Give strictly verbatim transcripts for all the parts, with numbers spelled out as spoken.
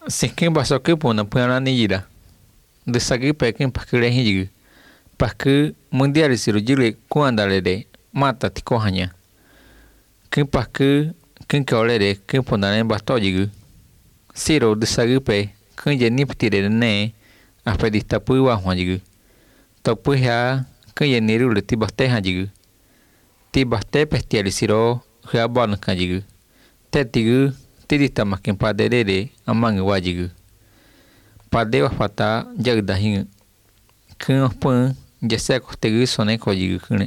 Se quem passou que pô na punha na nira. De sagi pe quem pa kire hinjigu. Porque mundial siru jile ku andale de mata tiko hanya. Quem pa que quem que olhe de quem pô na basto jigu. Siro de sagi pe quem je niptire ne a pedista pu wa hwanjigu. To pu ha quem je niru le ti baste hanjigu. Ti baste pestiali siro ha bon kanjigu. Tetigu tidita makin pada dede amang wajigu. Pada wafata jagda hingu. Kun pun jese ko tegu sone ko jigu kune.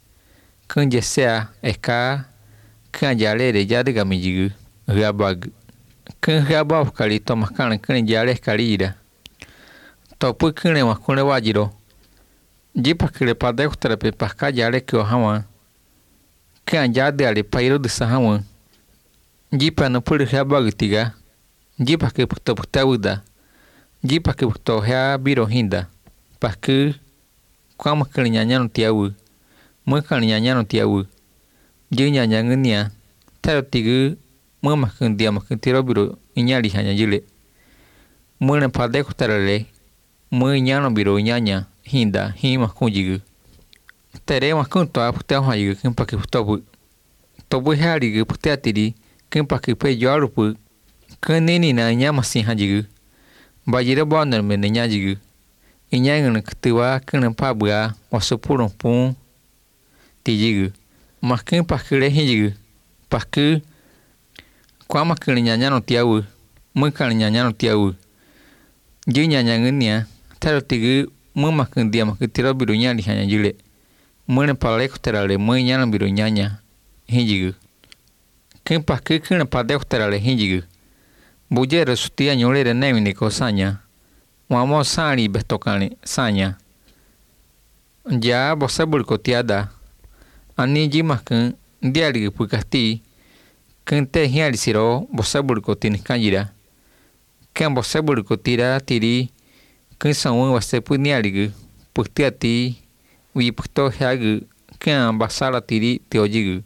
Kun jese eka kun jale de jadiga mijigu rabag. Kun rabag kali to makan kun jale kali ida. To pu kune makune wajiro. Jipa kile pada ko terape paka jale ko hawa. Kun jade ale pairo de sahawa. Jipa no puri rabag tiga. Jipa ke puto putauda. Jipa ke puto ha biro hinda. Porque quando a criança não tinha o, mãe criança não tinha o, dia nha ngenia, tá tiga, mãe makan dia makan tiro biro, inha li hanya jile, mãe não pode cotarale, mãe nha não biro inha hinda, hima kunjigu, tere makan toa putea hajigu quem pakai putobu, tobu harigu putea tiri, quem pakai pe jorupu, quem neni na inha masin hajigu, bajira boner menenya jigu. Inyangan ketua kena pabua wasupurung pun tijigu. Makin pakile hijigu. Paku kwa makin nyanya no tiawu. Mungkin nyanya no tiawu. Ji nyanya ngenia. Taro tigu memakin dia makin tiro birunya di hanya jile. Mune palek terale munya biru nyanya hijigu. Kin paku kena padek terale hijigu. Bujero sutia nyole de nemi kosanya. Mamo sani bestokane sanya. Ja bosa bulkotiada. Ani jimakan diari pukasti. Kente hiali siro bosa bulkotin kanjira. Ken bosa bulkotira tiri. Ken samun wase punialigu. Puktiati. Wi pukto hagu. Ken basala tiri teojigu.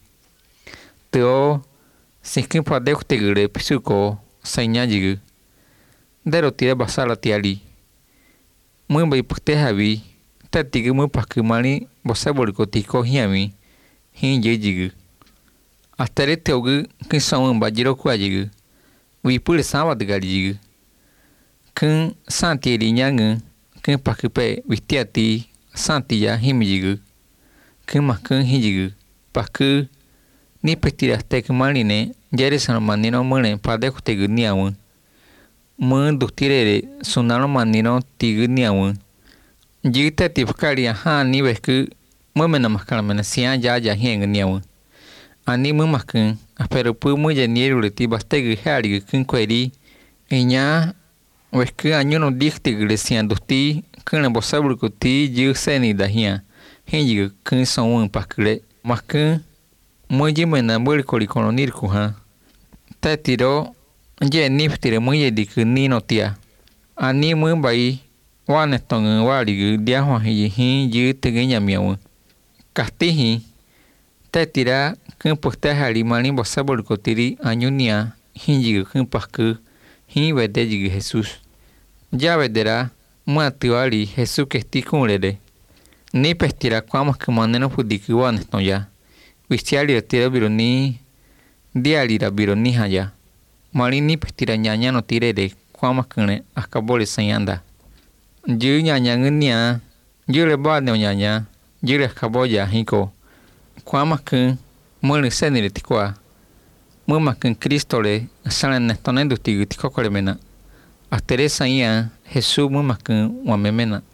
Teo. Sinkin padek tegure pisuko sanyajigu. Dero tira basala tiali. Mui bai pukte habi, tatiga mui pakai mani bosa bolikotico hiami, hinje jigu. Atare teogu kin samun bajiro kuajigu, wi pule sama degali jigu. Kin santi eli nyangu, kin pakai pe witiati santi ya himi jigu. Kin makin hijigu, pakai ni petira tek mani ne, jari sana mani no mune padek tegu niamun. Mãe do tirere sonaro manino tigu niawan. Jita tipkari ha ni beku mumena makala mena sia jaja hieng niawan. Ani mumakan apero pu muja nieru le tibastegu hari kun kweri. Inya beku anyuno diktigu le sia duti kun bosabru kuti jiu seni dahia. Hinjigu kun sonun pakule. Makan muji mena boli kolikono nirku ha. Tatiro je niftire muye diku ni notia. Ani mu bai wane tongu waligu dia hwahi hi ji tegenya miawu. Kahtihi tetira kun pukta hari mani bosabol kotiri anyunia hinjigu kun pakku hi wedejigu Jesus. Ya vedera mu atiwali Jesus kesti kunrede. Ni pestira kwama kumaneno pudiku wane tonja. Vistiali otira biro ni diali ra biro ni haya. Malini petira nyanya no tirede kwa makune akabole sanyanda. Ju nyanya ngenia, ju le bade nyanya, ju le kaboja hiko. Kwa makun mole senire tikwa. Mu makun Kristo le salen nestonen dutigu tiko kolemena. Atere sanya Jesu mu makun wamemena.